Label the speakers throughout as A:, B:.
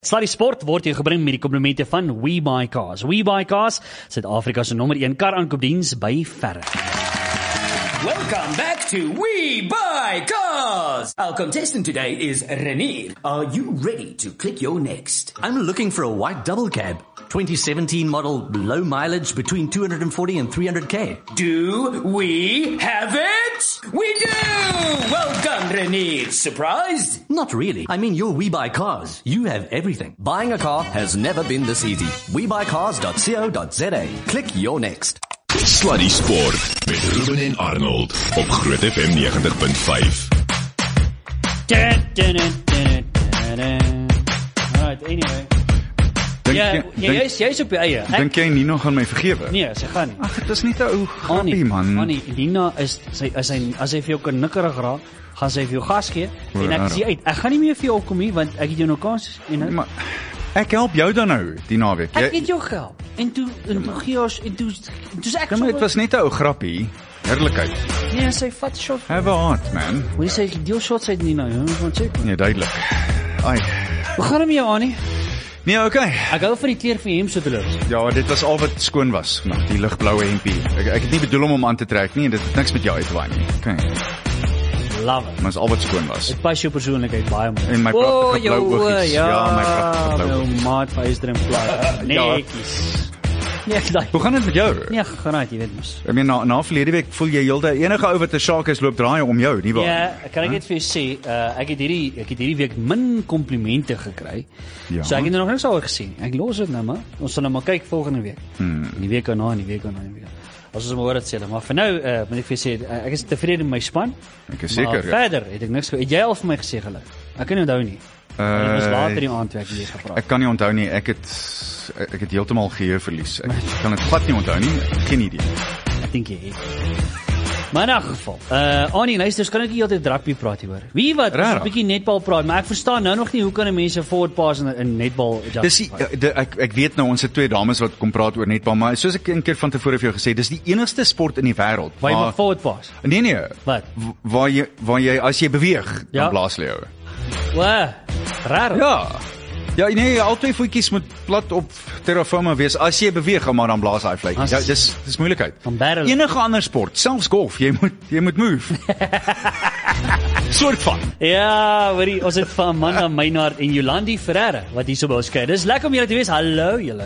A: Sluddy Sport word jou gebring met die komplimente van WeBuyCars. WeBuyCars, Suid-Afrika se nommer 1 kar aankoopdiens by verre.
B: Welcome back to We Buy Cars! Our contestant today is Renier. Are you ready to click your next?
C: I'm looking for a white double cab. 2017 model, low mileage, between 240 and 300k.
B: Do we have it? We do! Well done, Renier. Surprised?
C: Not really. I mean, you're We Buy Cars. You have everything. Buying a car has never been this easy. WeBuyCars.co.za. Click your next.
D: Sluddy Sport met Ruben en Arnold op Groot FM 90.5.
A: Alright, anyway. Jy is op jou eie.
E: Dink jy Nina gaan my vergewe?
A: Nee, sy gaan nie.
E: Ag, dit is net 'n ou grappie, man.
A: Annie, Nina is as hy vir jou kan nikkerig raak, gaan sy vir jou gas gee en ek sê uit. Ek gaan nie meer vir jou opkom nie want ek het jou nou kans en
E: maar ek help jou dan nou die naweek.
A: Ek het jou gehelp. En toe gee ons en toe ek
E: maar dit was net 'n ou grappie. Heerlikheid.
A: Nee, sy vat shot.
E: Have a heart, man.
A: Hoe sê ek deel shots uit Nina, jy moet gaan check.
E: Nee, duidelik. Ai.
A: Hoe gaan dit met jou, Annie?
E: Nee, okay.
A: Ek hou van die kleur van jou hemp so te los.
E: Ja, dit was al wat skoon was, maar die ligbloue hempie. Ek het nie bedoel om hom aan te trek nie en dit het niks met jou uit te waai nie. Okay.
A: Love it.
E: Maar is al wat skoon was.
A: Dit pas jou persoonlikheid baie mooi.
E: En my pragtige blou oogies.
A: Ja,
E: my pragtige blou oogies.
A: Maat van Israel fly. Netjies. Nee,
E: hoe gaan dit met jou?
A: Nee, gaan jy weet mos.
E: Ek meen na verlede week voel jy heeltyd enige ou wat 'n saak is loop draai om jou, nie waar?
A: Ja, kan ek net vir jou sê, ek het hierdie week min komplimente gekry.
E: Ja.
A: So ek het nog niks oor gesien. Ek los dit nou maar. Ons sal nou maar kyk volgende week. Die week daarna, As ons hoor dit sê, maar vir nou moet ek vir jou sê, ek is tevrede met my span.
E: Ek is seker.
A: Verder het ek niks. Het jy al vir my gesê geluk? Ek kan nie onthou nie. Dit was later die aand toe ek weer gepraat.
E: Ek kan nie onthou nie. Ek het heeltemal geheueverlies. Ek kan dit glad nie onthou nie. Geen idee.
A: Ek dink jy het. Maar in elk geval, Annie, luister, kan ek nie heeltyd rugby praat hier hoor. Wie wat, ons 'n bietjie netbal praat, maar ek verstaan nou nog nie hoe kan 'n mens 'n forward pass in netbal
E: ek weet nou ons het twee dames wat kom praat oor netbal, maar soos ek 'n keer van tevore vir jou gesê, dis die enigste sport in die wêreld
A: waar jy mag forward pass.
E: Nee.
A: Wat?
E: Waar jy as jy beweeg, dan blaas jy jou.
A: Wow. Raar.
E: Ja, nee, al twee voetjies moet plat op terra firma wees. As jy beweeg, maar dan blaas hy vlei. Ja, dis moeilikheid. Enige ander sport, selfs golf, jy moet move. Soort van.
A: Ja, hoorie, ons het van Amanda Meynard en Jolandi Ferreira wat hier so by ons kuier. Dis lekker om julle te wees. Hallo julle.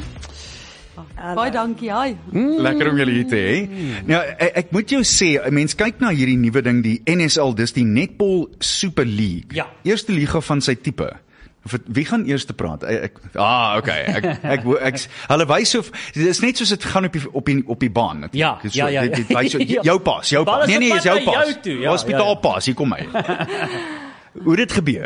F: Baie dankie, hi.
E: Lekker om julle hier te hê. Nou, ek moet jou sê, 'n mens kyk na hierdie nuwe ding, die NSL, dis die Netball Super League.
A: Ja.
E: Eerste liga van sy tipe. Wie gaan eers te praat? Okay. Hulle wys so, dit is net soos dit gaan op die baan natuurlik.
A: Ja.
E: Dit wys so, jou pas. Nee, is jou pas. Hospitaalpas, hier kom hy. Hoe dit gebeur?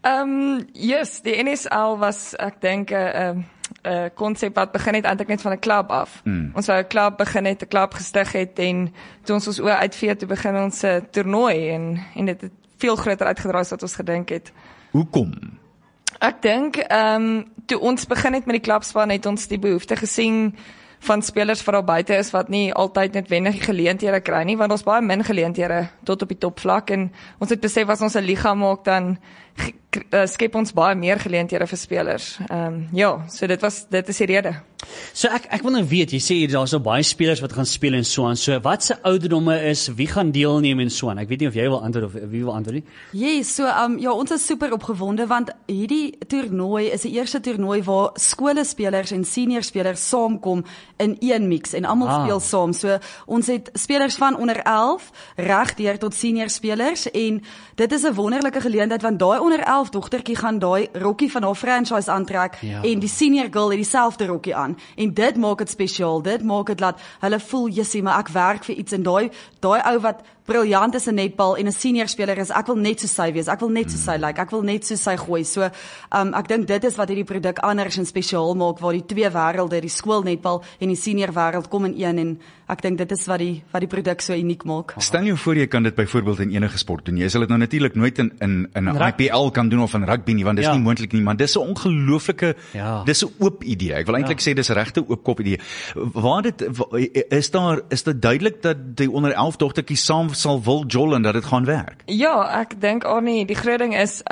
F: Yes, die NSL was, ek dink, 'n konsep wat begin het eintlik net van 'n klub af. Ons wou 'n klub begin het, 'n klub gestig het en toe ons oë uitvee toe begin ons 'n toernooi en dit het veel groter uitgedraai as wat ons gedink het.
E: Hoekom?
F: Ek dink, toe ons begin het met die klubspan het ons die behoefte gesien van spelers wat daar buite is wat nie altyd noodwendig geleenthede kry nie, want ons baie min geleenthede tot op die topvlak en ons het besef as ons 'n liga maak dan skep ons baie meer geleenthede vir spelers. So dit is die rede.
A: So ek wil nou weet, jy sê daar is nou baie spelers wat gaan speel en so aan. So wat se ouderdomme is, wie gaan deelneem en so aan? Ek weet nie of jy wil antwoord of wie wil antwoord nie.
F: Yes, so ons is super opgewonde want hierdie toernooi is die eerste toernooi waar skole spelers en senior spelers saamkom in een mix en almal speel saam. So ons het spelers van onder 11 reg deur tot senior spelers en dit is 'n wonderlike geleentheid want daai onder 11 dogtertjie gaan daai rokkie van haar franchise aantrek en die senior girl het dieselfde rokkie aan. En dit maak dit spesiaal. Dit maak dit dat hulle voel, jessie, maar ek werk vir iets en daai ou wat briljant is in netbal en 'n senior speler is, ek wil net so sy wees. Ek wil net so sy like. Ek wil net so sy gooi. So ek dink dit is wat hierdie produk anders en spesiaal maak waar die twee wêrelde, die skoolnetbal en die senior wêreld kom in een en ek dink dit is wat die produk so uniek maak.
E: Stel jou voor jy kan dit byvoorbeeld in enige sport doen. Jy sal dit nou natuurlik nooit in 'n IPL kan doen of in rugby nie, want dis nie moontlik nie, maar dis 'n ongelooflike dis 'n oop idee. Ek wil eintlik sê dis 'n regte oop kop idee. Waar dit is dit duidelik dat die onder 11 dogtertjies saam sal wil jol en dat dit gaan werk?
G: Ja, ek dink Arnie, die groot ding is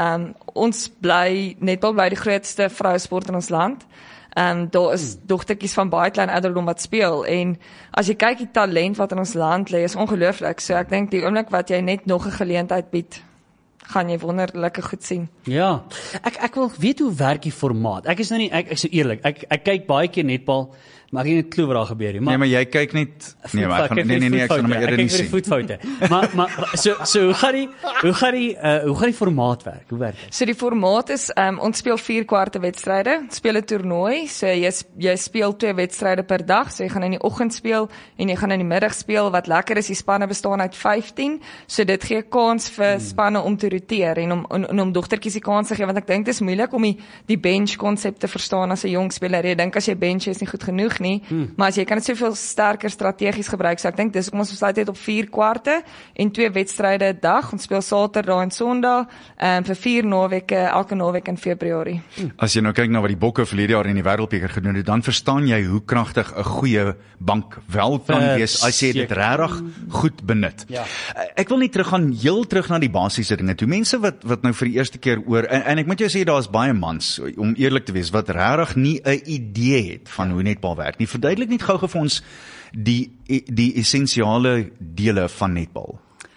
G: netbal bly die grootste vrousport in ons land. Daar is dogtertjies van baie klein ouderdom wat speel en as jy kyk die talent wat in ons land lê is ongelooflik. So ek dink die oomblik wat jy net nog 'n geleentheid bied, gaan jy wonderlike goed sien.
A: Ja, ek wil weet hoe werk die formaat. Ek is nou nie, ek so eerlik, ek kyk baie keer netbal, maar ek het nie 'n klou wat daar gebeur nie.
E: Nee, maar jy kyk net nee, maar ek gaan nee, ek sal maar eerder nie sien.
A: Ek kyk vir die voetfoute. maar so hoe gaan die formaat werk? Hoe werk dit?
G: So die formaat is ons speel 4 kwarte wedstryde, speel 'n toernooi, so jy speel 2 wedstryde per dag, so jy gaan in die oggend speel en jy gaan in die middag speel. Wat lekker is, die spanne bestaan uit 15, so dit gee kans vir spanne om te roteer en om dogtertjies die kans te gee, want ek dink dit is moeilik om die bench konsep te verstaan as 'n jong speler. Jy dink as jy bench is nie goed genoeg nie, maar as jy kan dit soveel sterker strategies gebruik, so ek dink dis kom ons besluit het op 4 kwarte en 2 wedstryde 'n dag. Ons speel Saterdag en Sondag vir 4 naweke, elke naweek in Februarie.
E: As jy nou kyk na wat die Bokke verlede jaar in die Wêreldbeker gedoen het, dan verstaan jy hoe kragtig 'n goeie bank wel kan wees as jy dit regtig goed benut.
A: Ja.
E: Ek wil net heel terug na die basiese dinge toe. Mense wat nou vir die eerste keer en ek moet jou sê daar's baie mans, om eerlik te wees, wat regtig nie 'n idee het van hoe netbal werk nie. Verduidelik net gou vir ons die essensiale dele van netbal.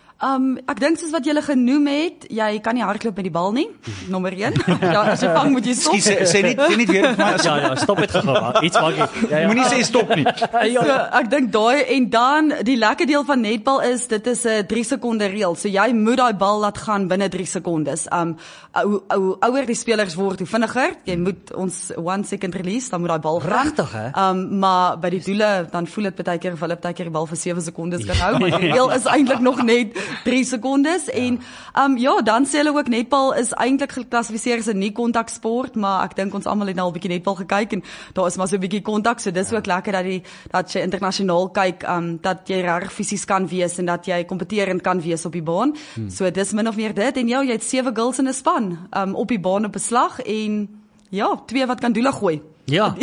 F: Ek dink soos wat julle genoem het, jy kan nie hardloop met die bal nie, nommer 1. Ja, as jy vang moet jy stop.
E: Sê net weer vir my.
A: Ja, stop het gou. Iets maak jy. Ja.
E: Moenie sê stop nie.
F: So, ek dink daai en dan die lekker deel van netbal is dit is 'n 3 sekonde reël. So jy moet daai bal laat gaan binne 3 sekondes. Hoe ouer die spelers word, hoe vinniger. Jy moet ons 1 second release, dan moet daai bal gaan.
A: Regtig, hè?
F: Maar by die doele dan voel dit baie keer of hulle baie keer die bal vir 7 sekondes kan hou, maar die reël is eintlik nog net 3 sekondes en dan sê hulle ook netbal is eintlik geklassifiseer as 'n nie-kontak sport, maar ek dink ons almal het nou al 'n bietjie netbal gekyk en daar is maar so 'n bietjie kontak, so dis ook lekker dat jy internasionaal kyk, dat jy reg fisies kan wees en dat jy kompeterend kan wees op die baan. So dis min of meer dit en jy het 7 girls in 'n span op die baan op 'n slag en 2 wat kan doele gooi.
A: Ja.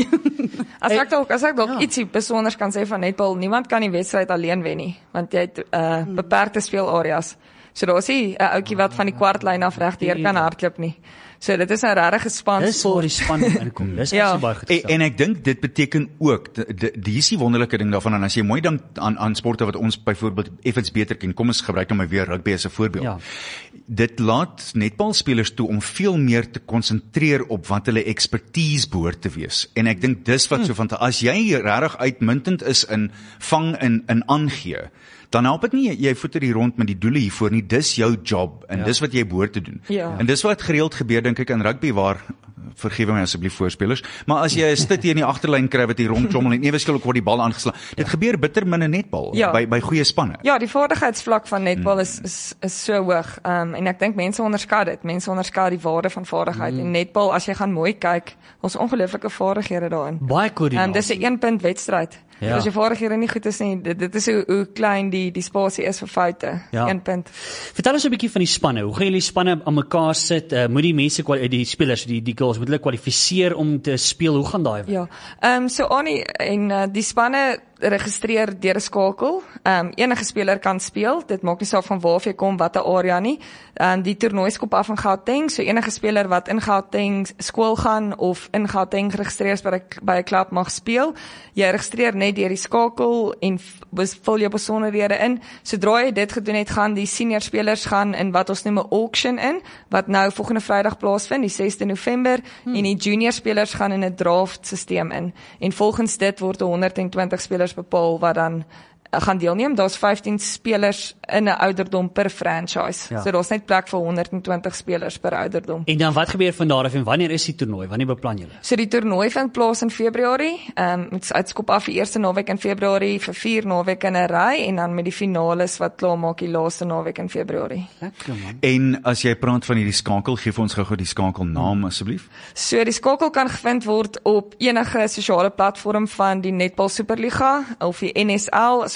G: As ek dalk ietsie besonders kan sê van netbal, niemand kan die wedstryd alleen wen nie, want jy het beperkte speelareas. So daar is nie 'n ouetjie wat van die kwartlyn af regdeur kan hardloop nie. So dit is 'n regte span.
A: Dis waar die span inkom. Dis so baie goed.
E: En ek dink dit beteken ook dis die wonderlike ding daarvan, en as jy mooi dink aan sporte wat ons byvoorbeeld effens beter ken, kom ons gebruik nou maar weer rugby as 'n voorbeeld. Ja. Dit laat netbalspelers toe om veel meer te konsentreer op wat hulle expertise behoort te wees. En ek dink dis wat so van as jy regtig uitmuntend is in vang en aangee, dan help dit nie jy voeter hier rond met die doele hiervoor nie, dis jou job en dis wat jy behoort te doen.
G: Ja.
E: En dis wat gereeld gebeur dink ek in rugby waar vergewe my asseblief voorspelers, maar as jy 'n stit hier in die agterlyn kry wat hier rondklommel en ewe skielik word die bal aangeslaan. Dit gebeur bitter min in netbal by goeie spanne.
G: Ja, die vaardigheidsvlak van netbal is so hoog. En ek dink mense onderskat dit. Mense onderskat die waarde van vaardigheid en netbal as jy gaan mooi kyk, ons ongelooflike vaardighede daarin.
A: Baie koördinasie.
G: Dis 'n 1-punt wedstryd. Ja. As jy vaardighede nie goed is nie, dit is hoe klein die spasie is vir foute. 1 punt.
A: Vertel ons 'n bietjie van die spanne. Hoe gaan julle spanne aan mekaar sit? Moet die mense die spelers, die girls moet hulle kwalifiseer om te speel? Hoe gaan daai?
G: Ja. So Annie en die spanne registreer deur 'n skakel. Enige speler kan speel. Dit maak nie saak van waar jy kom, watter area nie. Die toernooi skop af in Gauteng, so enige speler wat in Gauteng skool gaan of in Gauteng geregistreer is by 'n klub mag speel. Jy registreer net deur die skakel en vul jou besonderhede in. Sodra jy dit gedoen het, gaan die senior spelers gaan in wat ons noem 'n auction in, wat nou volgende Vrydag plaasvind, die 6de November, en die junior spelers gaan in 'n draft stelsel in. En volgens dit word 120 spelers bepaal wat dan gaan deelneem. Daar's 15 spelers in 'n ouderdom per franchise. Ja. So daar's net plek vir 120 spelers per ouderdom.
A: En dan wat gebeur van daar af en wanneer is die toernooi? Wanneer beplan julle?
G: So die toernooi vind plaas in Februarie. Dit uitskop af die eerste naweek in Februarie vir 4 naweke in 'n ry en dan met die finales wat klaar maak die laaste naweek in Februarie.
A: Lekker man.
E: En as jy praat van hierdie skakel, gee vir ons gou die skakelnaam asseblief.
G: So die skakel kan gevind word op enige sosiale platform van die Netbal Superliga of die NSL. So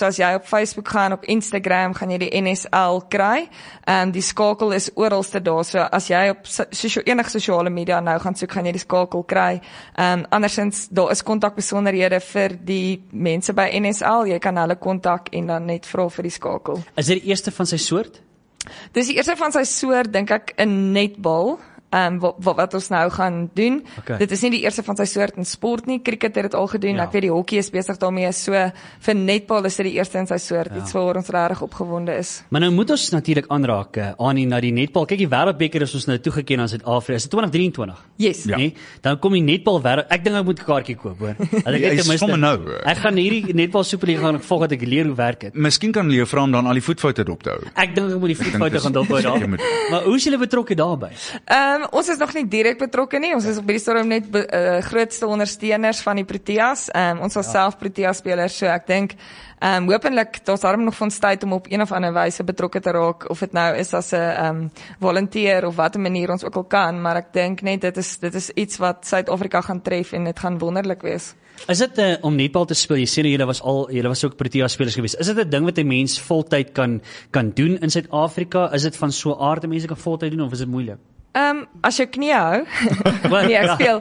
G: So as jy op Facebook gaan, op Instagram, gaan jy die NSL kry. Die skakel is oralste daar, so as jy op enige sosiale media nou gaan soek, gaan jy die skakel kry. Andersins, daar is kontakbesonderhede vir die mense by NSL, jy kan hulle kontak en dan net vra vir die skakel.
A: Is dit die eerste van sy soort?
G: Dis die eerste van sy soort, dink ek, in netbal. Wat ons nou gaan doen.
A: Okay.
G: Dit is nie die eerste van sy soort in sport nie. Cricket het dit al gedoen. Ek weet die hockey is besig daarmee. So vir netbal is dit die eerste in sy soort. Iets waar ons regtig opgewonde is.
A: Maar nou moet ons natuurlik aanraak aan na die netbal. Kyk, die wêreldbeker is ons nou toegeken aan Suid-Afrika. Is dit 2023?
G: Yes.
A: Nee? Dan kom die netbal wêreld. Ek dink ek moet 'n kaartjie koop, hoor. Ek gaan hierdie netbal superliga gaan volg dat ek leer hoe werk dit.
E: Miskien kan jy vra om dan al die voetfoute dop te hou.
A: Ek dink ek moet die voetfoute gaan dophou daar. Maar hoe is julle betrokke daarbey?
G: Ons is nog nie direk betrokke nie. Ons is op hierdie stadium net grootste ondersteuners van die Proteas. Ons is self Proteas spelers, so ek dink hopelik daar's darm nog van tyd om op een of ander wyse betrokke te raak, of dit nou is as 'n volunteer of watter manier ons ook al kan, maar ek dink net dit is iets wat Suid-Afrika gaan tref en dit gaan wonderlik wees.
A: Is dit om netbal te speel? Jy sê nou julle was ook Proteas spelers gewees. Is dit 'n ding wat 'n mens voltyd kan doen in Suid-Afrika? Is dit van so 'n aard dat mense kan voltyd doen of is dit moeilik?
G: As jou knie hou, nee, ek speel.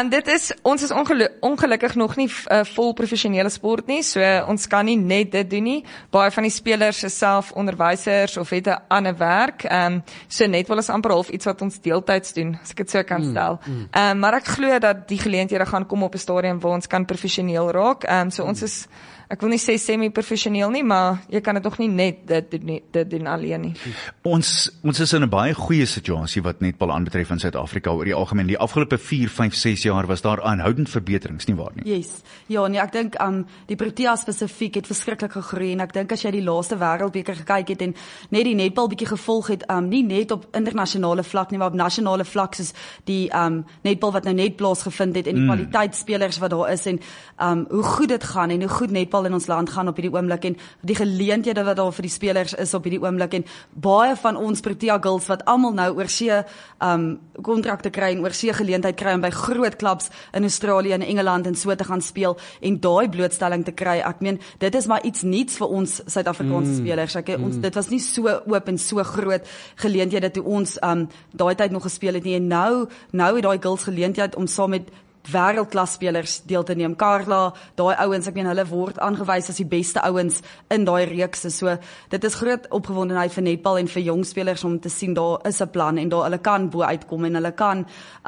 G: Ons is ongelukkig nog nie vol professionele sport nie, so ons kan nie net dit doen nie. Baie van die spelers is self onderwysers of het 'n ander werk, so netbal is amper half iets wat ons deeltyds doen, as ek dit so kan stel. Maar ek glo dat die geleenthede gaan kom op 'n stadium waar ons kan professioneel raak. So ons is, ek wil nie sê semi-professioneel nie, maar jy kan dit nog nie net dit doen alleen nie.
E: Ons is in 'n baie goeie situasie wat netbal aanbetref in Suid-Afrika oor die algemeen. Die afgelope 4, 5, 6 jaar was daar aanhoudend verbeterings, nie waar nie?
F: Yes. Ja, nee, ek dink die Proteas spesifiek het verskriklik gegroei en ek dink as jy die laaste wêreldbeker gekyk het en net die netbal bietjie gevolg het, nie net op internasionale vlak nie, maar op nasionale vlak, soos die netbal wat nou net plaasgevind het en die kwaliteitspelers wat daar is en hoe goed dit gaan en hoe goed netbal in ons land gaan op hierdie oomblik en die geleenthede wat daar vir die spelers is op hierdie oomblik en baie van ons Protea girls wat almal nou oorsee kontrakte kry en oorsee geleentheid kry om by groot klubs in Australië en Engeland en so te gaan speel en daai blootstelling te kry. Ek meen, dit is maar iets nuuts vir ons Suid-Afrikaanse spelers. Dit was nie so oop en so groot geleenthede toe ons daai tyd nog gespeel het nie en nou het daai girls geleentheid om saam met wêreldklas spelers deel te neem. Carla, daai ouens, ek meen hulle word aangewys as die beste ouens in daai reekse. So dit is groot opgewondenheid vir netbal en vir jong spelers om te sien daar is 'n plan en hulle kan bo uitkom en hulle kan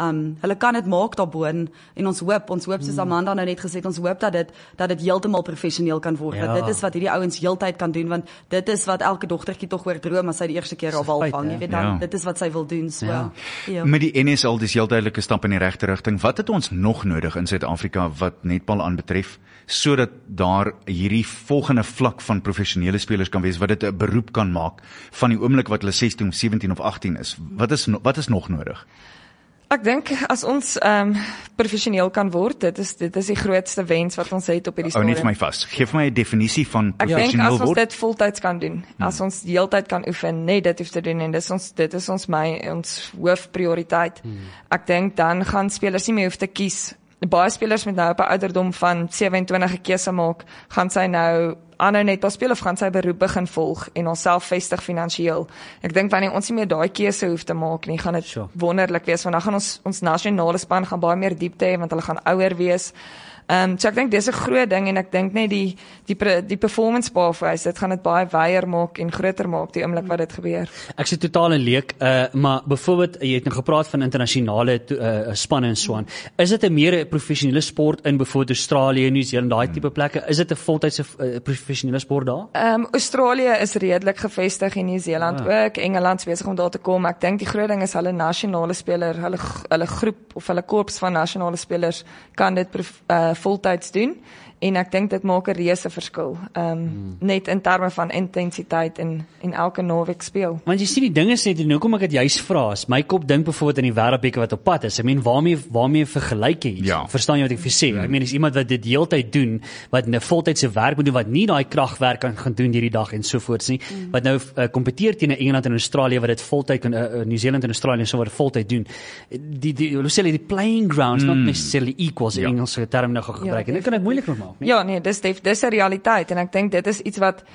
F: dit maak daarbo en ons hoop soos Amanda nou net gesê het, ons hoop dat dit heeltemal professioneel kan word.
A: Ja.
F: Dit is wat hierdie ouens heeltyd kan doen want dit is wat elke dogtertjie tog oor droom as sy die eerste keer haar bal vang. Jy weet dan dit is wat sy wil doen. So
E: ja. Met die NSL dis heel duidelike stap in die regte rigting. Wat het ons nog nodig in Suid-Afrika wat netbal aanbetref, sodat daar hierdie volgende vlak van professionele spelers kan wees, wat dit 'n beroep kan maak van die oomblik wat hulle 16, 17 of 18 is? Wat is nog nodig?
G: Ek dink as ons professioneel kan word, dit is die grootste wens wat ons het op hierdie stadium.
E: Net vir my vas. Geef my 'n definisie van professioneel word.
G: Ek dink as ons dit voltyds kan doen, as ons die hele tyd kan oefen, net dit hoef te doen en dit is ons hoofprioriteit. Ek dink dan gaan spelers nie meer hoef te kies. Baie spelers met nou op 'n ouderdom van 27 'n keuse maak, gaan sy nou aanhou netbal speel of gaan sy beroep begin volg en onsself vestig finansiëel. Ek dink wanneer ons nie meer daai keuse hoef te maak nie, gaan dit wonderlik wees want dan gaan ons nasionale span gaan baie meer diepte hê want hulle gaan ouer wees. So ek dink dis 'n groot ding en ek dink net die performance pathways, dit gaan dit baie wyer maak en groter maak die oomblik wat dit gebeur.
A: Ek sê totaal en leek, maar byvoorbeeld jy het nou gepraat van internasionale spanne en so aan. Is dit 'n meer professionele sport in byvoorbeeld Australië, Nieu-Seeland, daai tipe plekke? Is dit 'n voltydse professionele sport daar?
G: Australië is redelik gevestig en Nieu-Seeland ook. Engeland is besig om daar te kom. Ek dink die groot ding is hulle nasionale speler, hulle groep of hulle korps van nasionale spelers kan dit voltyds doen en ek dink dit maak 'n reuse verskil. Net in terme van intensiteit en elke naweek speel.
A: Want jy sien die ding is net en hoekom ek dit juist vra is my kop dink byvoorbeeld in die wêreldbeker wat op pad is. Ek meen waarmee vergelyk jy?
E: Ja.
A: Verstaan jy wat ek vir sê? Ek meen is iemand wat dit heeltyd doen, wat 'n voltydse werk moet doen, wat nie daai kragwerk kan gaan doen hierdie dag en so voorts nie. Wat nou kompeteer teen Engeland en Australië wat dit voltyd kan Nieu-Seeland en Australië so wat voltyd doen. Die playing grounds not necessarily equals in Engelse term nou gebruik. En dit kan dit moeilik maak. maak nie.
G: Ja, nee, dis 'n realiteit en ek dink dit is iets wat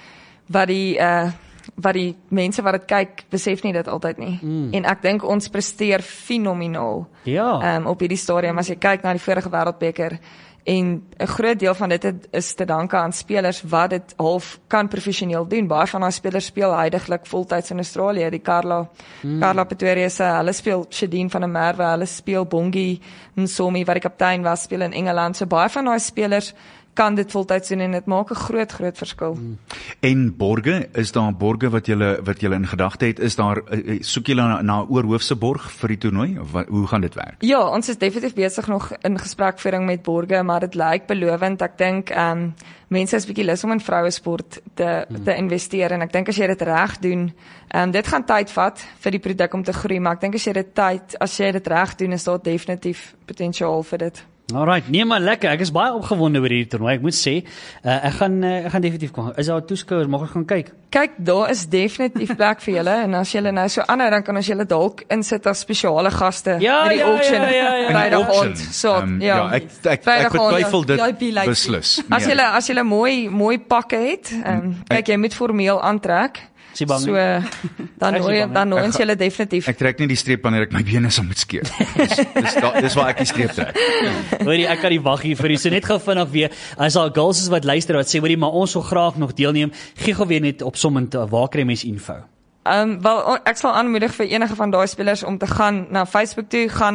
G: die mense wat dit kyk, besef nie dit altyd nie. En ek dink ons presteer fenomenaal op hierdie stadium as jy kyk na die vorige wêreldbeker. En 'n groot deel van dit is te danke aan spelers wat dit half kan professioneel doen. Baie van daai spelers speel heidaglik voltyds in Australië. Die Carla Pretorius, hulle speel Shadeen van der Merwe, hulle speel Bongi Nsomi wat die kaptein was, speel in Engeland. So baie van daai spelers kan dit voltyds doen en dit maak 'n groot verskil.
E: En borge, is daar borge wat julle in gedagte het? Is daar soek julle na oorhoofse borg vir die toernooi of hoe gaan dit werk?
G: Ja, ons is definitief besig nog in gesprekvoering met borge, maar dit lyk belovend. Ek dink mense is bietjie lus om in vrouesport te investeer en ek dink as jy dit reg doen, dit gaan tyd vat vir die produk om te groei, maar ek dink as jy dit reg doen, is daar definitief potensiaal vir dit.
A: Alright, nee maar lekker. Ek is baie opgewonde oor hierdie toernooi. Ek moet sê, ek gaan definitief kom. Is daar toeskouers, mag ons gaan kyk?
G: Kyk, daar is definitief plek vir julle en as julle nou so aanhou, dan kan ons julle dalk insit as spesiale gaste by die auction.
E: Vrydag
G: So,
E: ek betwyfel dit beslis.
G: As julle mooi pakke het, kyk jy moet formeel aantrek. So, dan nooi ons julle definitief.
E: Ek trek nie die streep wanneer ek my bene sal moet skeer. Dis waar ek die streep trek.
A: Hoorie, ek kan nie wag hier vir u. So net gou vinnig weer, as daar girls is wat luister wat sê, hoorie, maar ons wil graag nog deelneem, gee gou weer net opsommend, waar kry mens info?
G: Wel, ek sal aanmoedig vir enige van daai spelers om te gaan na Facebook toe, gaan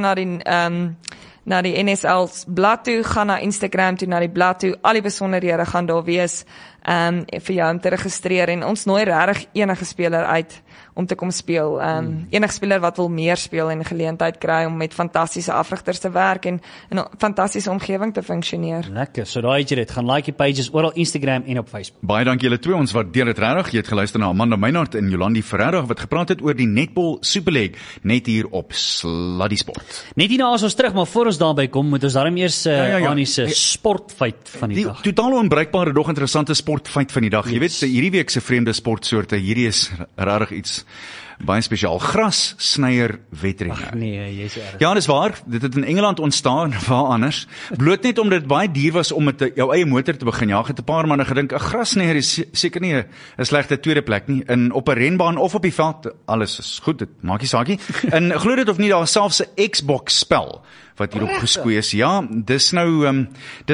G: na die NSL's blad toe, gaan na Instagram toe, na die blad toe, al die besonderhede gaan daar wees vir jou om te registreer en ons nooi regtig enige speler uit om te kom speel. Enige speler wat wil meer speel en geleentheid kry om met fantastiese afrigters te werk en in 'n fantastiese omgewing te funksioneer.
A: Lekker, so daai het jy dit, gaan like die pages oral Instagram en op Facebook.
E: Baie dankie julle twee, ons waardeer dit regtig. Jy het geluister na Amanda Meinhardt en Jolandi Ferreira wat gepraat het oor die Netball Super League, net hier op Sluddy Sport.
A: Net hierna as ons terug, maar voor ons daarby kom, moet ons daarom eers aan die sportfeit van die dag.
E: Die totaal onbruikbare, dog interessante sportfeit van die dag. Jy weet, hierdie week se vreemde sportsoorte, hierdie is regtig iets baie spesiaal. Grassnyer wedrenne.
A: Ag nee, jy's erg.
E: Ja, dis waar. Dit het in Engeland ontstaan, waar anders. Bloot net omdat dit baie duur was om met jou eie motor te begin jaag, het 'n paar manne gedink 'n grassnyer is seker nie 'n slegte tweede plek nie. In op 'n renbaan of op die veld, alles is goed, dit maak nie saak nie. En glo dit of nie, daar is selfs 'n Xbox spel wat hierop geskoei is. Ja, dis nou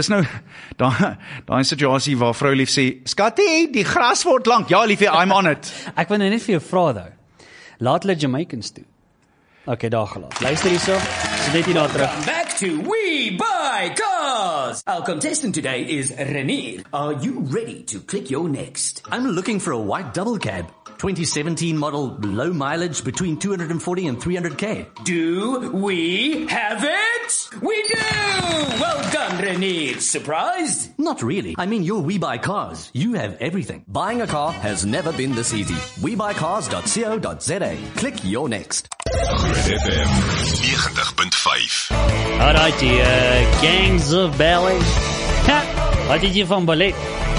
E: daai situasie waar vrou lief sê, "Skattie, die gras word lank." Ja, liefie, I'm on it.
A: Ek wil nou net vir jou vra though. Laat hulle Jamaicans toe. Okay, daar gelaat. Luister hierso. So net hier na terug.
B: Welcome back to We Buy Cars. Our contestant today is Renier. Are you ready to click your next?
C: I'm looking for a white double cab. 2017 model, low mileage, between 240 and 300k.
B: Do we have it? We do! Well done, Renier. Surprised?
C: Not really. I mean, you're We Buy Cars. You have everything. Buying a car has never been this easy. WeBuyCars.co.za. Click your next.
D: Groot FM 90.5.
A: Alright, gangs of ballet. Wat did jy van ballet?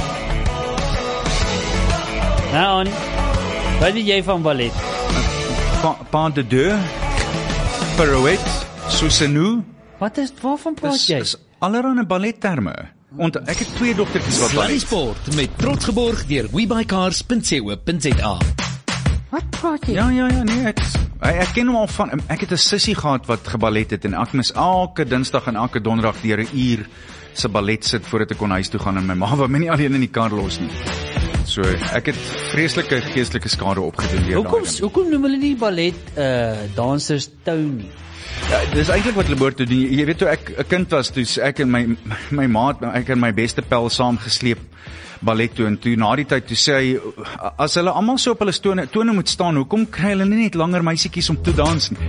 A: Nou, wat did jy van ballet?
E: Pas de deux, pirouette, soussenou.
A: Waarvan praat jy?
E: Dis allerhande balletterme. Ek het twee dogtertjies wat
H: ballet sport met trots geborg deur webuycars.co.za.
A: Wat praat jy?
E: Ja, nee, ek ken hom al van, ek het 'n sussie gehad wat geballet het en ek mis elke Dinsdag en elke Donderdag deur 'n uur se ballet sit voordat ek kon huis toe gaan en my ma wou my nie alleen in die kar los nie. So, ek het vreeslike geestelike skade opgedoen deur daai.
A: Hoekom noem hulle nie ballet dansers toon nie?
E: Ja, dis eintlik wat hulle behoort te doen. Jy weet toe ek 'n kind was, toe ek en my maat, ek en my beste pel saam gesleep ballet toe en toe na die tyd toe sê hy, as hulle almal so op hulle tone moet staan, hoekom kry hulle nie net langer meisietjies om te dans nie?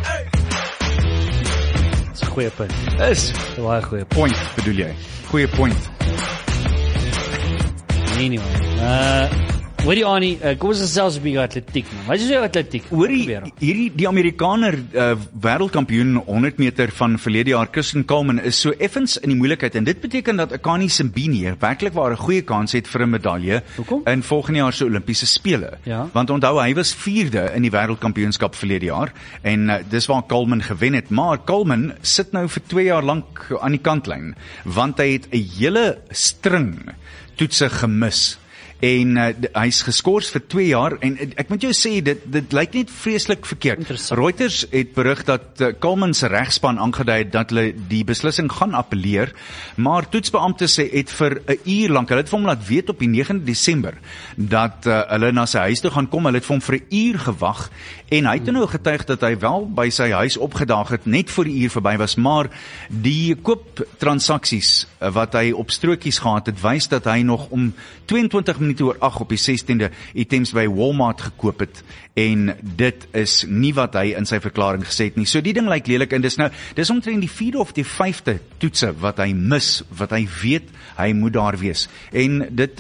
A: Dis 'n goeie punt.
E: Is
A: 'n baie goeie
E: point, bedoel jy? Goeie point.
A: Anyway, Hoorie Annie, kom ons gesels 'n bietjie atletiek man. Wat is jou atletiek?
E: Hierdie die Amerikaner wêreldkampioen 100 meter van verlede jaar, Kristen Coleman, is so effens in die moeilikheid en dit beteken dat Akani Simbine werklik waar 'n goeie kans het vir 'n medalje in volgende jaar se Olimpiese spele.
A: Ja.
E: Want onthou, hy was 4de in die wêreldkampioenskap verlede jaar en dis waar Coleman gewen het, maar Coleman sit nou vir 2 jaar lank aan die kantlyn want hy het 'n hele string toetse gemis. En hy's geskort vir 2 jaar en ek moet jou sê, dit lyk net vreeslik verkeerd. Reuters het berig dat Coleman se regspan aangedui het dat hulle die beslissing gaan appeleer, maar toetsbeamptes het vir 'n uur lank, hulle het vir hom laat weet op die 9de Desember dat hulle na sy huis toe gaan kom. Hulle het vir hom vir 'n uur gewag en hy het nou getuig dat hy wel by sy huis opgedaag het net voor die uur verby was, maar die kooptransaksies wat hy op strokies gehad het, wys dat hy nog om 22 minute oor 8 op die 16de items by Walmart gekoop het en dit is nie wat hy in sy verklaring gesê het nie. So die ding lyk lelik en dis omtrent die 4de of die 5de toetse wat hy mis, wat hy weet hy moet daar wees. En dit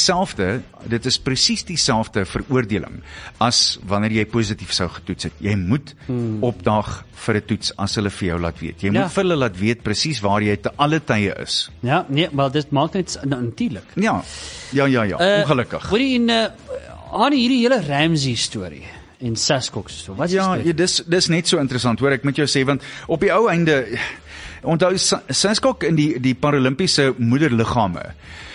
E: is presies dieselfde veroordeling as wanneer jy positief sou getoets het. Jy moet opdaag vir 'n toets as hulle vir jou laat weet. Jy moet vir hulle laat weet presies waar jy te alle tye is.
A: Ja, nee, maar dit maak net natuurlik.
E: Ja, ongelukkig.
A: Hoorie en Annie, hierdie hele Ramsey storie en Sascox storie. Wat is dit?
E: Dis net so interessant, hoor, ek moet jou sê, want op die ou einde, onthou Sascox in die Paralimpiese moederliggame,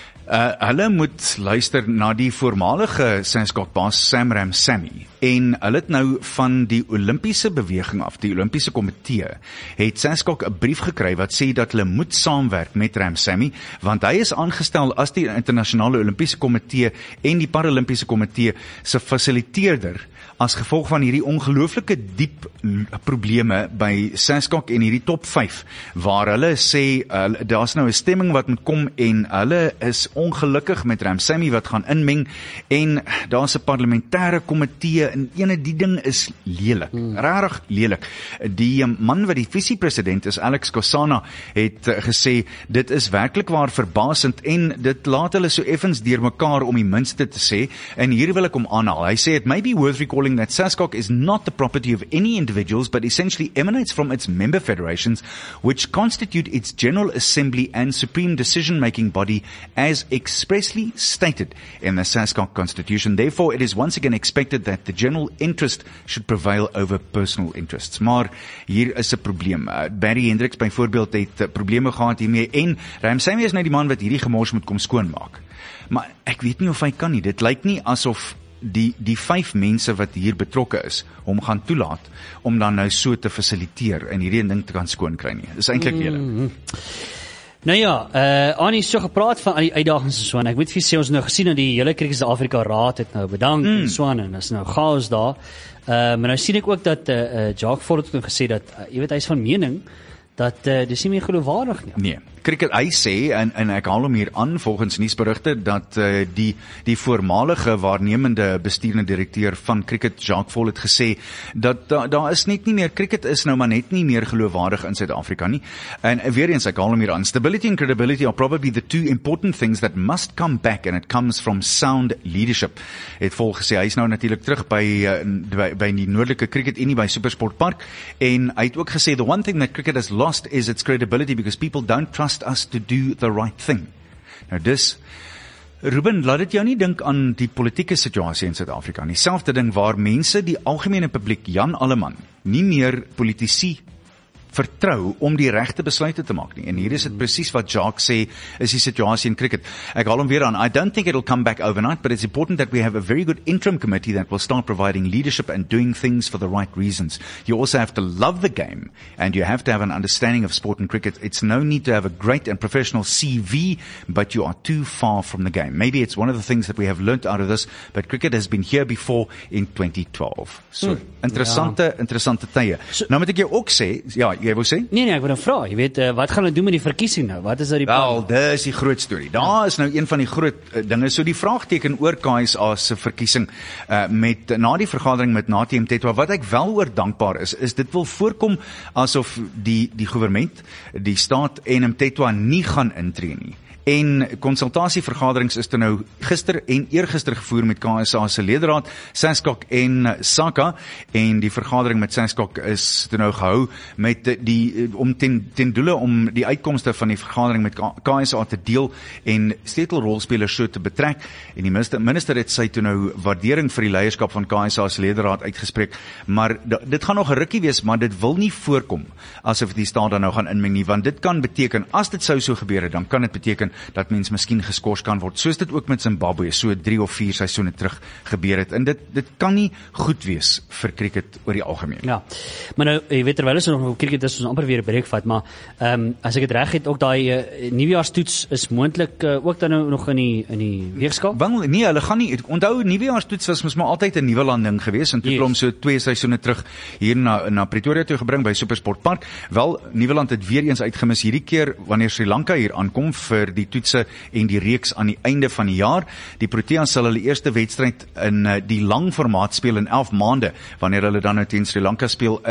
E: hulle moet luister na die voormalige Sascox-baas Sam Ramsamy en hulle het nou van die Olimpiese beweging af, die Olimpiese komitee, het Sascox 'n brief gekry wat sê dat hulle moet saamwerk met Ramsamy, want hy is aangestel as die internasionale Olimpiese komitee en die Paralimpiese komitee se fasiliteerder as gevolg van hierdie ongelooflike diep probleme by Sascox en hierdie top 5, waar hulle sê, daar's nou 'n stemming wat moet kom en hulle is ongelukkig met Ramsamy wat gaan inmeng en daar's 'n parlementêre komitee en die ding is lelik, rarig lelik. Die man wat die visiepresident is, Alex Kosana, het gesê, dit is werklik waar verbasend en dit laat hulle so effens deurmekaar om die minste te sê, en hier wil ek hom aanhaal. Hy sê, it may be worth recalling that Sascox is not the property of any individuals, but essentially emanates from its member federations, which constitute its General Assembly and supreme decision-making body as expressly stated in the Sascox Constitution. Therefore, it is once again expected that the general interest should prevail over personal interests. Maar hier is 'n probleem. Barry Hendricks byvoorbeeld het probleme gehad hiermee en Ramsamy is nou die man wat hierdie gemors moet kom skoonmaak. Maar ek weet nie of hy kan nie. Dit lyk nie asof die 5 mense wat hier betrokke is, hom gaan toelaat om dan nou so te fasiliteer en hierdie ding te kan skoon kry nie. Dis eintlik lelik.
A: Nou ja, Annie so gepraat van die uitdagings en so, en ek moet vir sê, ons nou gesien dat die hele Kriket Suid-Afrika Raad het nou bedank en so aan, en is nou chaos daar. Maar nou sien ek ook dat Jacques Vollert het gesê dat, jy weet, hy is van mening dat dis nie meer geloofwaardig nie.
E: Nee, Cricket, hy sê, en ek haal hom hier aan volgens nuusberigte, dat die voormalige waarnemende bestuurende direkteur van Cricket, Jacques Vollert, het gesê, dat daar is net nie meer, Cricket is nou maar net nie meer geloofwaardig in Suid-Afrika nie. En weer eens, ek haal hom hier aan, stability and credibility are probably the 2 important things that must come back, and it comes from sound leadership. Het Vol gesê, hy is nou natuurlik terug by die Noordelike Cricket Unie by Supersport Park, en hy het ook gesê, the one thing that cricket has lost is its credibility because people don't trust us to do the right thing. Nou dis, Ruben, laat dit jou nie dink aan die politieke situasie in Suid-Afrika nie. Selfde ding waar mense, die algemene publiek, Jan Alleman, nie meer politici vertrou om die regte besluite te maak nie. En hier is dit presies wat Jacques sê, is die situasie in cricket. Ek haal hom weer aan. I don't think it'll come back overnight, but it's important that we have a very good interim committee that will start providing leadership and doing things for the right reasons. You also have to love the game, and you have to have an understanding of sport and cricket. It's no need to have a great and professional CV, but you are too far from the game. Maybe it's one of the things that we have learnt out of this, but cricket has been here before in 2012. So, interessante tye. So, nou moet ek jou ook sê, ja, jy wil sê?
A: Nee, ek wil nou vra, jy weet, wat gaan hulle doen met die verkiesing nou? Wat is daar die plan?
E: Wel, dis die groot storie. Daar is nou een van die groot dinge, so die vraagteken oor KSA se verkiesing, na die vergadering met Nathi Mthethwa, wat ek wel oor dankbaar is dit wil voorkom asof die regering, die staat en Mthethwa nie gaan intree nie. En konsultasievergaderings is toe nou gister en eergister gevoer met KSA se leierraad, SASCOC en SACA, en die vergadering met SASCOC is toe nou gehou met om ten doele om die uitkomste van die vergadering met KSA te deel en sleutelrolspelers so te betrek, en die minister het sy toe nou waardering vir die leierskap van KSA se leierraad uitgespreek, maar dit gaan nog 'n rukkie wees, maar dit wil nie voorkom asof die staat dan nou gaan inmeng nie, want dit kan beteken, as dit sou so gebeur het, dan kan dit beteken dat mens miskien geskort kan word, soos dit ook met Zimbabwe so 3 of 4 seisoene terug gebeur het, en dit kan nie goed wees vir cricket oor die algemeen.
A: Ja, maar nou, jy weet terwyl ons nog cricket is, ons amper weer 'n breek vat, maar as ek dit reg het, ook daai nuwejaarstoets is moontlik ook dan nou nog in die weegskaal?
E: Wel, nee, hulle gaan nie, onthou, nuwejaarstoets was mos maar altyd 'n nuwe landing gewees, en toe klom so 2 seisoene terug hier na Pretoria toe gebring by SuperSport Park. Wel, Nieuweland het weer eens uitgemis hierdie keer wanneer Sri Lanka hier aankom vir die toetse en die reeks aan die einde van die jaar. Die Proteas sal hulle eerste wedstryd in die lang formaat speel in 11 maande, wanneer hulle dan nou teen Sri Lanka speel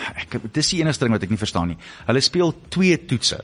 E: dis die enigste ding wat ek nie verstaan nie. Hulle speel 2 toetse.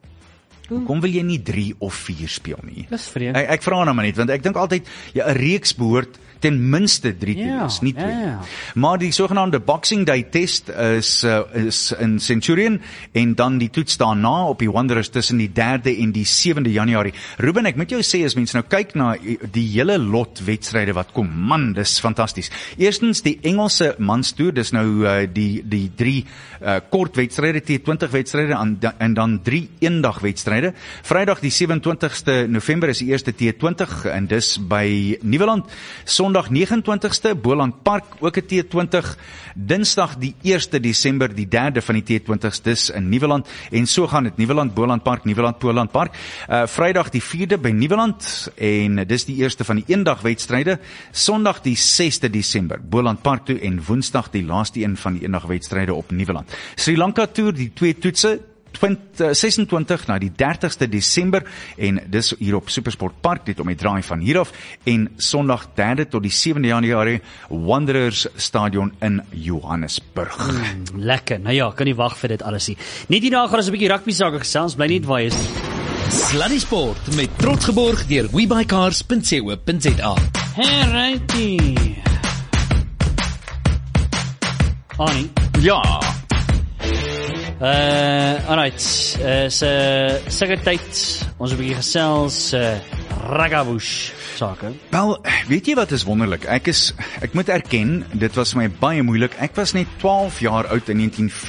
E: Hoekom wil jy nie 3 of 4 speel nie?
A: Dis vreemd.
E: Ek vra nou maar net, want ek dink altyd, 'n reeks behoort ten minste 3 te wees, nie 2.
A: Ja.
E: Maar die sogenaamde Boxing Day test is in Centurion, en dan die toets daarna op die Wanderers tussen die 3de en die 7de Januarie. Ruben, ek moet jou sê, as mens nou kyk na die hele lot wedstryde wat kom, man, dis fantasties. Eerstens die Engelse manstoer, dis nou die 3 kort wedstryde, T20 wedstryde, en dan 3 eendag wedstryde. Vrydag die 27ste November is die eerste T20, en dis by Nieuweland. Sondag 29ste, Boland Park, ook 'n T20, Dinsdag die 1ste Desember, die 3de van die T20's, dis in Nieuweland, en so gaan dit, Nieuweland, Boland Park, Nieuweland, Boland Park, Vrydag die 4de by Nieuweland, en dis die eerste van die eendag wedstryde, Sondag die 6de Desember, Boland Park toe, en Woensdag die laaste een van die eendag wedstryde op Nieuweland. Sri Lanka Tour, die 2 toetse, 26 na die 30ste Desember, en dis hier op SuperSport Park, dit om die draai van hier af, en Sondag 3de tot die 7de Januarie, Wanderers Stadion in Johannesburg.
A: Lekker, nou ja, kan nie wag vir dit alles nie. Net hierna gaan ons 'n bietjie rugby sake gesels, bly net waar jy is.
H: Sluddy Sport met trots geborg deur webycars.co.za.
A: Righty. Annie.
E: Ja.
A: Alright, seker tyd, ons 'n bietjie gesels, ruggabush sake.
E: Wel, weet jy wat is wonderlik? Ek moet erken, dit was my baie moeilik. Ek was net 12 jaar oud in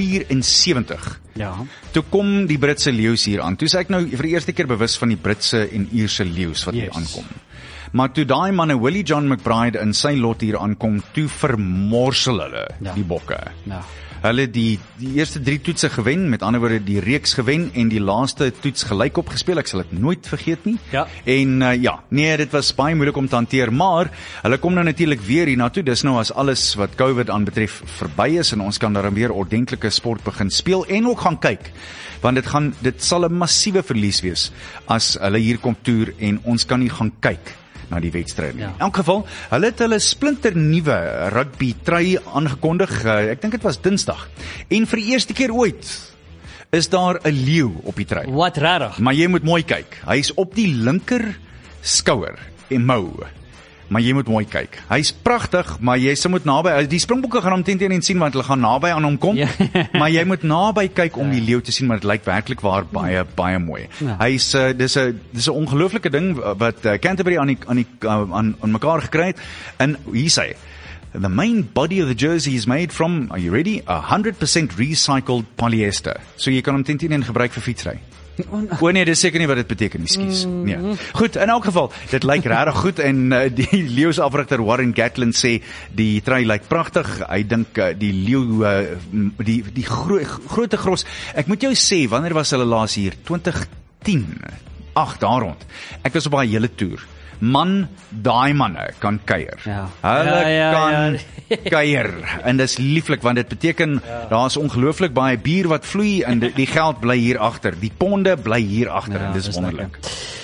E: 1974.
A: Ja.
E: Toe kom die Britse leeu's hier aan. Toe is ek nou vir die eerste keer bewus van die Britse en Ierse leeu's wat hier aankom. Maar toe daai manne Willie John McBride in sy lot hier aankom, toe vermorsel hulle die bokke. Ja. Hulle die eerste 3 toetse gewen, met ander woorde die reeks gewen, en die laaste toets gelyk opgespeel, ek sal dit nooit vergeet nie.
A: Ja.
E: En dit was baie moeilik om te hanteer, maar hulle kom nou natuurlik weer hiernatoe, dis nou as alles wat COVID aanbetref verby is, en ons kan daar weer ordentlike sport begin speel, en ook gaan kyk, want dit sal 'n massiewe verlies wees, as hulle hier kom toer, en ons kan nie gaan kyk na die wedstryd. Ja. In elk geval, hulle het hulle splinter nuwe rugby trui aangekondig, ek dink dit was Dinsdag. En vir die eerste keer ooit is daar 'n leeu op die trui.
A: Wat rarig.
E: Maar jy moet mooi kyk. Hy is op die linker skouer en mou. Maar jy moet mooi kyk. Hy's pragtig, maar jy se moet naby, die Springbokke gaan hom teen sien, want hulle gaan naby aan hom kom, maar jy moet naby kyk om die leeu te sien, maar dit lyk werklik waar baie mooi. Ja. Hy's dis 'n ongelooflike ding wat Canterbury aan mekaar gekry het, en hier sê, the main body of the jersey is made from, are you ready, 100% recycled polyester. So jy kan hom teen gebruik vir fietsry. Nee, dis seker nie wat dit beteken nie, skus. Nee. Goed, in elk geval, dit lyk regtig goed, en die leeu's afrigter Warren Gatlin sê die trui lyk pragtig. Hy dink die leeu die groot gros. Ek moet jou sê, wanneer was hulle laas hier? 2010. Daar rond. Ek was op daai hele toer. Man, daai manne kan kuier.
A: Ja.
E: Hulle kan kuier, en dis lieflik, want dit beteken daar's ongelooflik baie bier wat vloei, en die geld bly hier agter. Die ponde bly hier agter, en dis wonderlik.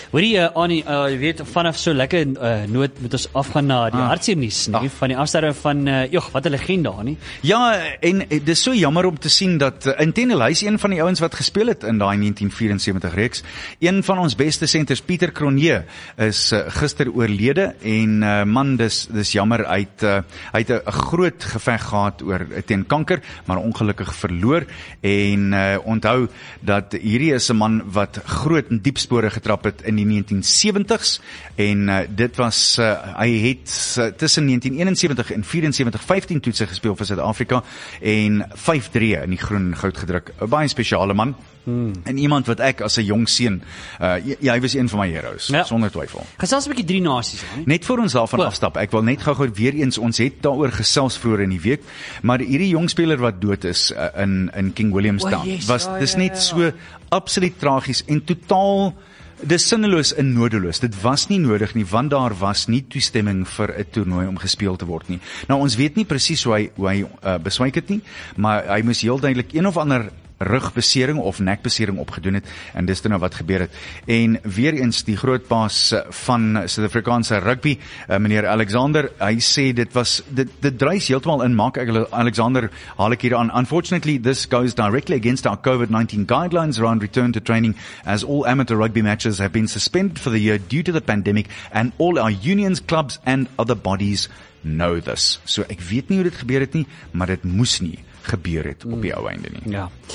A: Hoorie, Annie, jy weet, vanaf so lekker noot moet ons afgaan na die hartseernuus, nie? Van die afsterwe van, wat 'n legende daar, nie?
E: Ja, en dis so jammer om te sien dat, intendeel, hy is een van die ouens wat gespeel het in daai 1974 reeks. Een van ons beste senters, Pieter Cronje, is gister oorlede, en man, dis jammer, hy het 'n groot geveg gehad teen kanker, maar ongelukkig verloor, en onthou dat hierdie is 'n man wat groot en diep spore getrap het in die 1970s, en dit was, hy het tussen 1971 en 74 15 toetse gespeel vir Suid-Afrika, en 5-3 in die groen en goud gedruk. 'n Baie spesiale man, en iemand wat ek as 'n jong seun, hy was een van my heroes, sonder twyfel.
A: Gesels 'n bietjie 3 nasies, nie?
E: Net voor ons daarvan afstap, ek wil net gou weer eens, ons het daaroor gesels vroeër in die week, maar hierdie jong speler wat dood is in King Williamstown, dis net so absoluut tragies en totaal, dis sinneloos en nodeloos. Dit was nie nodig nie, want daar was nie toestemming vir 'n toernooi om gespeel te word nie. Nou, ons weet nie presies hoe hy beswyk het nie, maar hy moes heel duidelik een of ander rugbesering of nekbesering opgedoen het, en dis nou wat gebeur het. En weer eens die grootbaas van Suid-Afrikaanse rugby, meneer Alexander, hy sê dit dryf heeltemal in, maak Alexander, haal ek hier aan. Unfortunately, this goes directly against our COVID-19 guidelines around return to training, as all amateur rugby matches have been suspended for the year due to the pandemic, and all our unions, clubs and other bodies know this. So ek weet nie hoe dit gebeur het nie, maar dit moes nie gebeur het op die ou einde nie.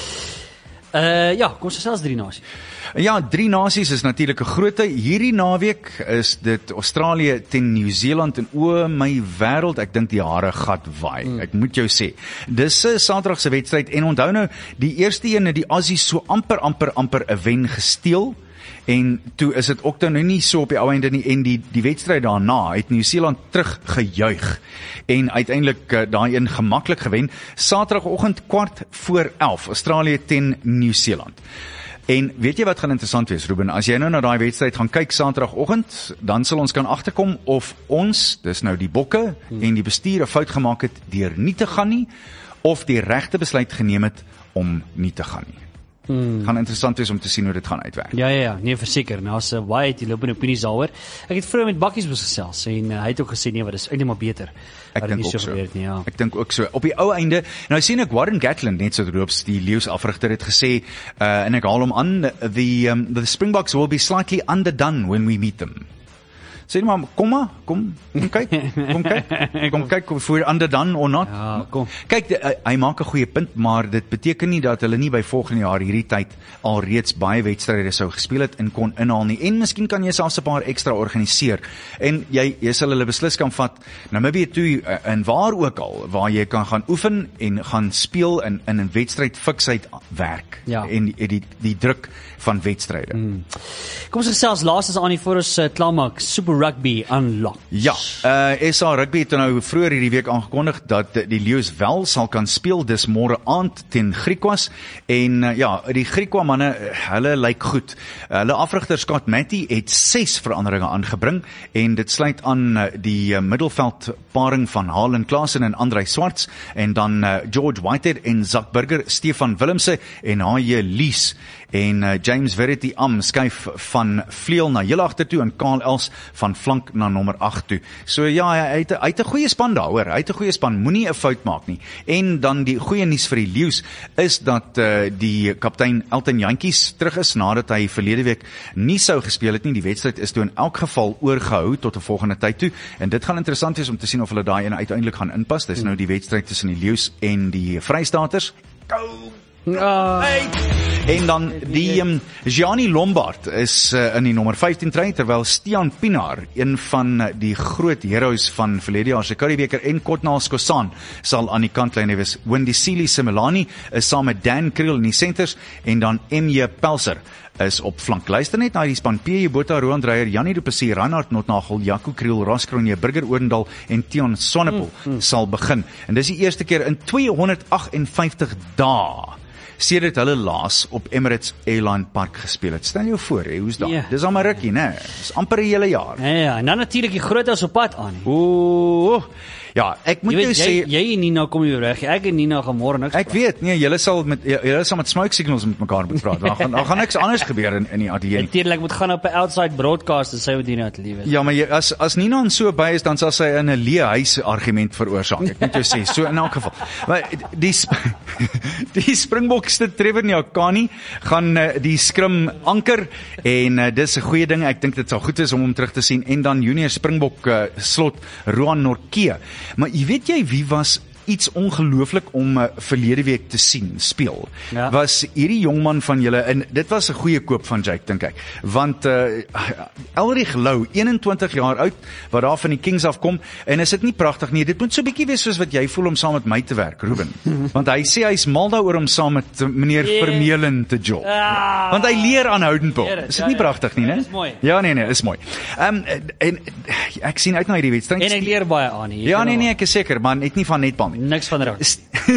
A: Kom ons gesels 3 nasies.
E: Ja, 3 nasies is natuurlik 'n grootte. Hierdie naweek is dit Australië teen Nieu-Seeland, en o my wêreld, ek dink die hare gat waai. Ek moet jou sê. Dis 'n Saterdag se wedstryd, en onthou nou, die eerste een het die Aussies so amper 'n wen gesteel. En toe is dit ook dan nou nie so op die ou einde nie, en die wedstryd daarna het Nieu-Seeland teruggejuig en uiteindelik daai een gemaklik gewen. Saterdagoggend 11:15, Australië teen Nieu-Seeland. En weet jy wat gaan interessant wees, Ruben? As jy nou na daai wedstryd gaan kyk Saterdagoggend, dan sal ons kan agterkom of ons, dis nou die bokke en die bestuur 'n fout gemaak het deur nie te gaan nie, of die regte besluit geneem het om nie te gaan nie. Gaan interessant wees om te sien hoe dit gaan uitwerk.
A: Ja, nee, verseker. Nou, as baie het die lopende opinies daaroor. Ek het vroeër met Bakkies gesels, en hy het ook gesê, nee, wat is eintlik maar beter.
E: Ek dink ook so. Ek dink ook so. Op die ou einde, nou sien ek Warren Gatland net so droops, die Leeu's afrigter, het gesê, en ek haal hom aan, the Springboks will be slightly underdone when we meet them. Sê maar, kom kyk of we're underdone or not.
A: Ja, kom.
E: Kyk, hy maak 'n goeie punt, maar dit beteken nie dat hulle nie by volgende jaar hierdie tyd al reeds baie wedstryde sou gespeel het en kon inhaal nie. En miskien kan jy selfs 'n paar ekstra organiseer. En jy sal hulle beslis kan vat Namibië toe, en waar ook al, waar jy kan gaan oefen en gaan speel in 'n wedstryd fiksheid werk.
A: Ja.
E: En die druk van wedstryde.
A: Kom ons gesels laastens aan die voor ons klaarmaak, Super Rugby Unlocked.
E: Ja, SA Rugby het nou vroeër hierdie week aangekondig dat die Leeu's wel sal kan speel, dis môre aand teen Griquas, en die Griqua manne, hulle lyk goed. Hulle afrigter Scott Matty het 6 veranderinge aangebring, en dit sluit aan die middelveldparing van Halen Klaasen en Andrei Swarts, en dan George Whitehead en Zak Burger, Stefan Willemse en H.J. Lees, en James Verity Am skuif van vleuel na heel agter toe, en Karl Els van flank na nommer 8 toe. So ja, hy het 'n goeie span daar, hoor. Hy het 'n goeie span, moenie 'n fout maak nie. En dan die goeie nuus vir die Leeu's is dat die kaptein Elton Jantjies terug is, nadat hy verlede week nie sou gespeel het nie. Die wedstryd is toe in elk geval oorgehou tot 'n volgende tyd toe, en dit gaan interessant wees om te sien of hulle daai uiteindelik gaan inpas. Dis nou die wedstryd tussen die Leeu's en die Vrystaters. En dan die Gianni Lombard is in die nommer 15 try, terwyl Stian Pienaar, een van die groot heroes van verlede jaar se Curriebeeker, en Kotnal Skosan sal aan die kantlyn wees. Windisili Simelani is saam met Dan Kriel in die centers, en dan M.J. Pelser is op flank. Luister net na die span: P.J. Botha, Roan Dreyer, Jannie Du Plessis, Reinhard Notnagel, Jaco Kriel, Ras Kronje, Burger Oorendal en Theon Sonnepoel sal begin. En dis die eerste keer in 258 dae sedert hulle laas op Emirates Airline Park gespeel het. Stel jou voor, hoe's dat?
A: Ja.
E: Dis al maar rukkie, né? Dis amper 'n hele jaar.
A: Ja, en dan natuurlik die grootes op pad aan.
E: Ja, ek moet jou sê,
A: jy en Nina kom hier reg. Ek en Nina gaan môre niks.
E: ek weet, nee, julle sal met smoke signals met mekaar moet praat. Daar gaan niks anders gebeur in die ateljee nie.
A: Natuurlik moet gaan op 'n outside broadcast en sy moet hier na ateljee wees.
E: Ja, maar as Nina in so by is, dan sal sy in 'n leë huis argument veroorsaak. Ek moet jou sê, so in elk geval. Maar die Springboks te Trevor Nyakani gaan die skrim anker en dis 'n goeie ding. Ek dink dit sal goed is om hom terug te sien en dan junior Springbok slot Roan Nortje. Maar weet jy wie was iets ongelooflik om verlede week te sien speel?
A: Ja.
E: Was hierdie jongman van julle, en dit was 'n goeie koop van Jake, dink ek. Want Elrich Lou, 21 jaar oud, wat daar van die Kings afkom, en is dit nie pragtig nie? Dit moet so 'n bietjie wees soos wat jy voel om saam met my te werk, Ruben. Want hy sê hy's mal daaroor om saam met meneer Vermeulen te job. Want hy leer aanhoudend op. Is dit nie pragtig nie, né?
A: Dis mooi.
E: Ja, nee, is mooi. En ek sien uit na hierdie wedstryd.
A: En ek leer baie aan hier.
E: Ja, nee, ek is seker, maar net nie van netbal nie.
A: Niks van raak.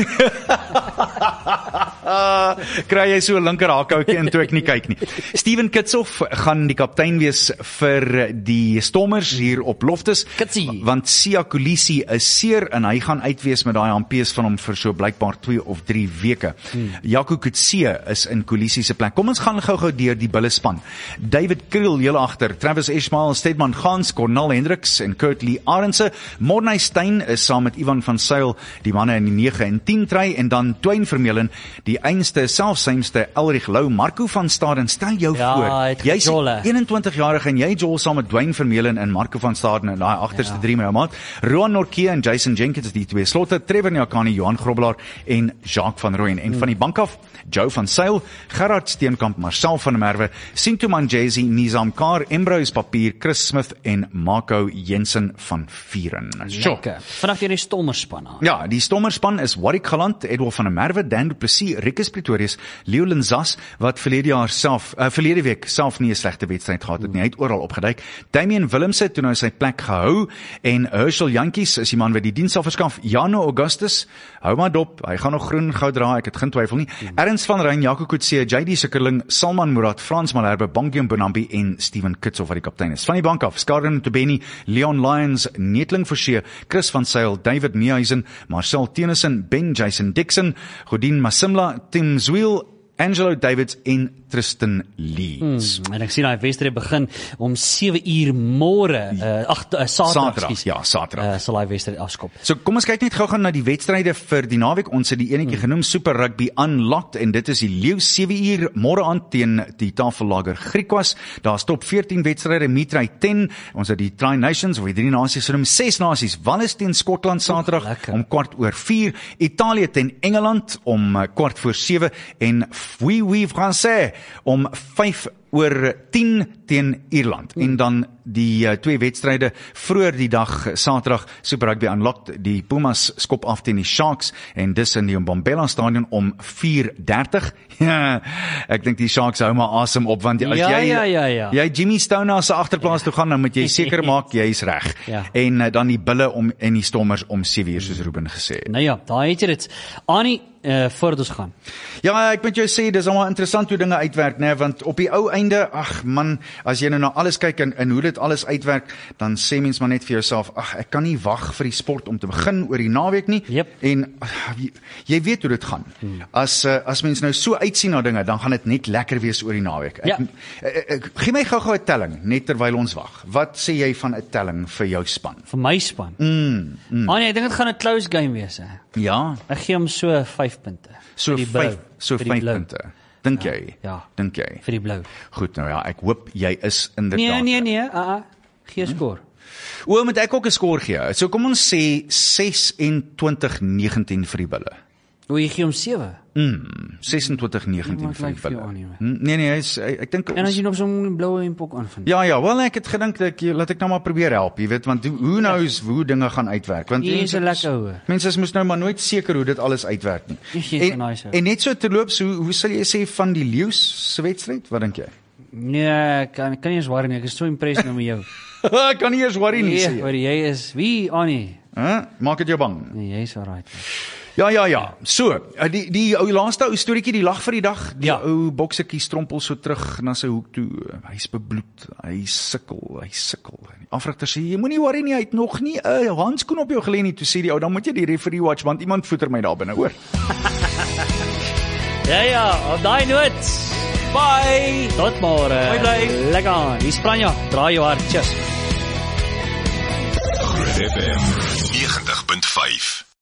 E: Kry jy so 'n linker haakhoutjie in toe ek nie kyk nie. Steven Kitsoff gaan die kaptein wees vir die Stormers hier op Loftus,
A: Kitsie.
E: want Sia Kolisi is seer en hy gaan uitwees met daai hampees van hom vir so blykbaar 2 of 3 weke. Jaco Kutse is in Kolisi se plek. Kom ons gaan gou-gou deur die bulle span. David Kriel heel agter, Travis Ishmael, Stedman Gans, Cornel Hendricks en Kurt Lee Arendse. Mornay Steyn is saam met Ivan van Sail die manne in die 9 en 10 try, en dan Twain Vermeulen, die einste, selfsymste Elrich Lou, Marco van Staden. Stel jou voor, jy's 21-jarige en jy jol saam met Dwayne Vermeulen en Marco van Staden in daai agterste 3 maat. Roan Nortje en Jason Jenkins, die twee slotte, Trevor Nyakani, Johan Grobbelaar en Jacques van Rooyen. En van die bank af, Joe van Sail, Gerard Steenkamp, Marcel van der Merwe, Sintu Manjesi, Nizam Kar, Embrose Papier, Chris Smith en Marco Jensen van Vieren.
A: Lekker. Vanaf hier die Stormerspan aan.
E: Ja, die Stormerspan is Warwick Galant, Edward van der Merwe, Dan du Plessis, Rikus Pretorius, Leo Linzas, wat verlede week self nie 'n slegte wedstryd gehad het nie. Hy het oral opgeduik. Damien Willemse toe nou sy plek gehou, en Herschel Jantjies is die man wat die diens sal verskaf. Jano Augustus, hou maar dop, hy gaan nog groen goud dra, ek het geen twyfel nie. Ernst van Ryn, Jaco Kutse, JD Sikkerling, Salman Murad, Frans Malherbe, Bongiam Bonambi en Steven Kitsoff wat die kaptein is. Van die bank af, Skarden Tobeni, Leon Lyons, Netling Forshee, Chris van Sail, David Meehuisen, Marcel Tennyson, Ben Jason Dixon, Godin Masimla, Tim Zwiel, Angelo Davids en Tristan Leeds.
A: En ek sien hy wedstryd begin om 7 uur môre, Saterdag, sal hy wedstryd afskop.
E: So kom ons kyk net gou-gou na die wedstryde vir die naweek. Ons het die enetjie genoem Super Rugby Unlocked, en dit is die Leeu 7 uur môre aan teen die Tafellager Griquas. Daar stop 14 wedstryde, Mitrai 10. Ons het die Tri Nations of die 3 nasies genoem, 6 nasies. Wallis teen Skotland Saterdag om 4:15, Italië teen Engeland om 7:15 en Oui Français om 5:10 teen Ierland. En dan die 2 wedstryde vroeër die dag Saterdag, Super Rugby Unlocked, die Pumas skop af teen die Sharks, en dis in die Mbombela stadion om 4:30. Ja, ek dink die Sharks hou maar asem op, want as jy Jimmy Stone se agterplaas toe gaan, dan moet jy seker maak jy's reg. En dan die bulle en die Stormers om 7 uur, soos Ruben gesê het.
A: Nou ja, daar het jy dit. Annie, voordat ons gaan.
E: Ja, ek moet jou sê, dis allemaal interessant hoe dinge uitwerk, né? Want op die ou einde, ag man, as jy nou na alles kyk en hoe dit alles uitwerk, dan sê mens maar net vir jouself, ek kan nie wag vir die sport om te begin oor die naweek nie. En jy weet hoe dit gaan. As mens nou so uitsien na dinge, dan gaan dit net lekker wees oor die naweek. Gee my gou-gou 'n telling, net terwyl ons wag. Wat sê jy van 'n telling vir jou span?
A: Vir my span? Annie, ek dink dit gaan 'n close game wees, hè?
E: Ja.
A: Ek gee hom so 5 punte.
E: So 5 punte. Dink jy?
A: Ja.
E: Dink jy?
A: Vir die blou.
E: Goed, nou ja, ek hoop jy is inderdaad.
A: Nee, gee 'n skoor.
E: Moet ek ook 'n skoor gee? So kom ons sê 26-19 vir die bulle.
A: Jy gee hom 7.
E: 26-19 vir die bulle. Nee, ek dink
A: en as jy nog so'n blou en pok aanvind.
E: Ja, wel ek het gedink laat ek nou maar probeer help, jy weet, want who knows hoe dinge gaan uitwerk, want mense moes nou maar nooit seker hoe dit alles uitwerk nie. En net so terloops, hoe sal jy sê van die Leeu's se wedstryd? Wat dink jy?
A: Nee, kan nie eens worry nie, ek is so impressed nou met jou.
E: Ek kan nie eens worry nie, sê
A: jy. Jy is wie, Annie?
E: Maak dit jou bang?
A: Nee, jy is alright.
E: Ja. So, die ou laaste ou storieetjie, die lag vir die dag. Die ou boksertjie strompel so terug na sy hoek toe. Hy's bebloed. Hy sukkel. Die afrigter sê, jy moenie worry nie, hy het nog nie 'n handskoen op jou gelê nie. Toe sê die ou, dan moet jy die referee watch, want iemand voeter my daar binne, hoor.
A: Ja, op daai noot. Bye. Tot môre. Bye. Lekker aan. Hier Spranja, draai jou hart. Cheers.
D: Groot FM 90.5